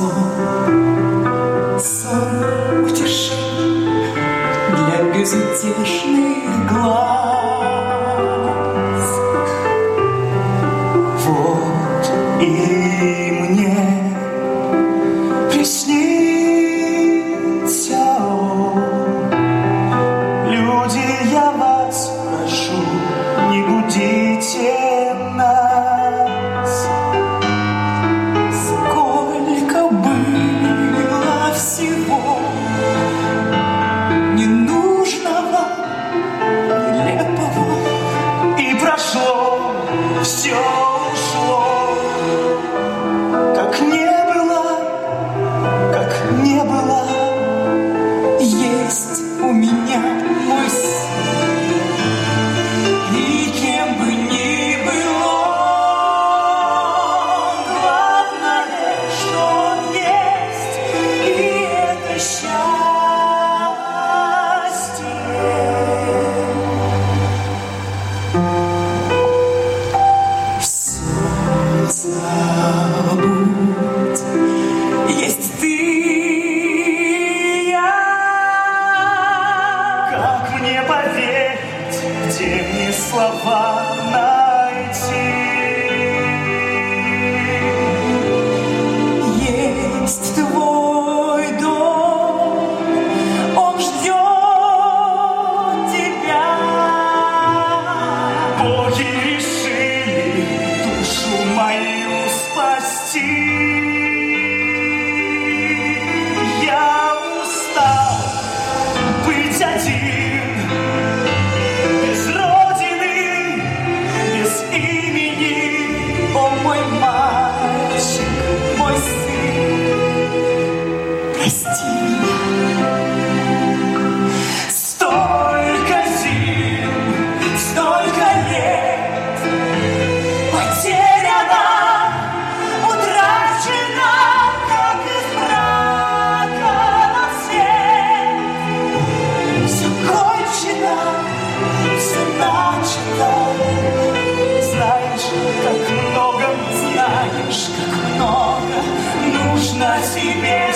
сон утешения для безутешных глаз. Вот и мне приснится он. Люди, я вас прошу, не будите нас. Сколько было всего ненужного, нелепого, и прошло, все ушло, как не было, как не было. Есть у меня мой сын, и кем бы ни было, главное, что он есть, и это счастье. Все забудь, есть ты. Мне поверить, где мне слова найти? Есть твой дом, он ждет тебя. Боги решили душу мою спасти. Я устал быть один, без родины, без имени. О, мой мальчик, мой сын, прости меня. Столько зим, столько лет потеряно, утрачено, как из мрака на свет. Все кончено, все начато. Знаешь, как много нужно тебе.